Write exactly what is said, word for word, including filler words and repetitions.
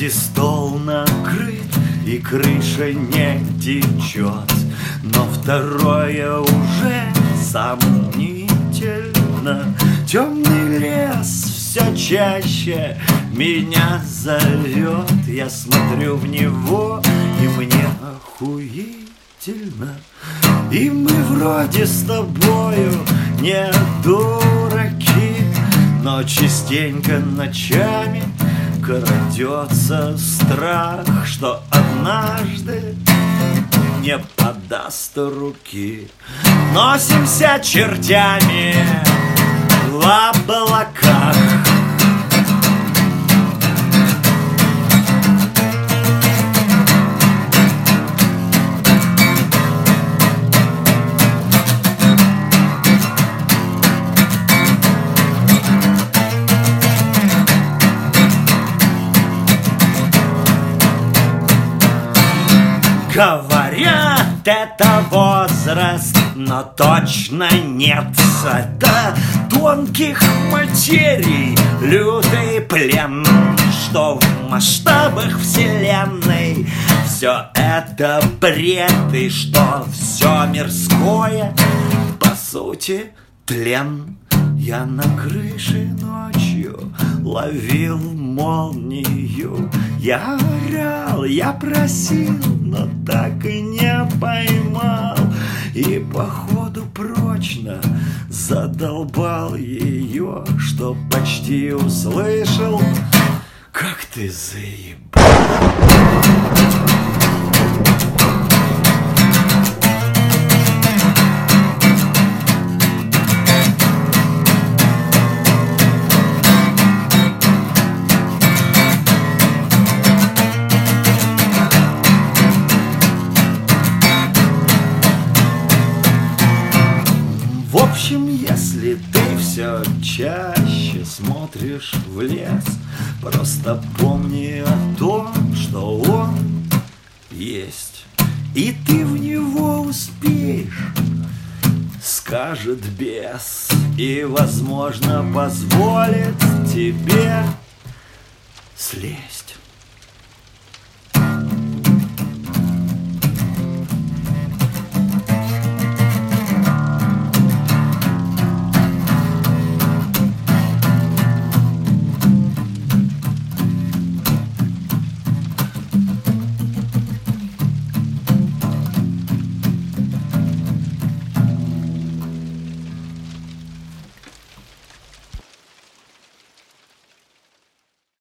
Вроде стол накрыт и крыша не течет, но второе уже сомнительно. Темный лес все чаще меня зовет. Я смотрю в него, и мне охуительно. И мы вроде с тобою не дураки, но частенько ночами крадется страх, что однажды не подаст руки. Носимся чертями в облаках. Говорят, это возраст, но точно нет. Это тонких материй лютый плен, что в масштабах вселенной все это бред, и что все мирское по сути тлен. Я на крыше ночью ловил молнию. Я орал, я просил, но так и не поймал. И походу прочно задолбал ее, что почти услышал, как ты заебал. В общем, если ты все чаще смотришь в лес, просто помни о том, что он есть, и ты в него успеешь, скажет бес, и, возможно, позволит тебе слезть.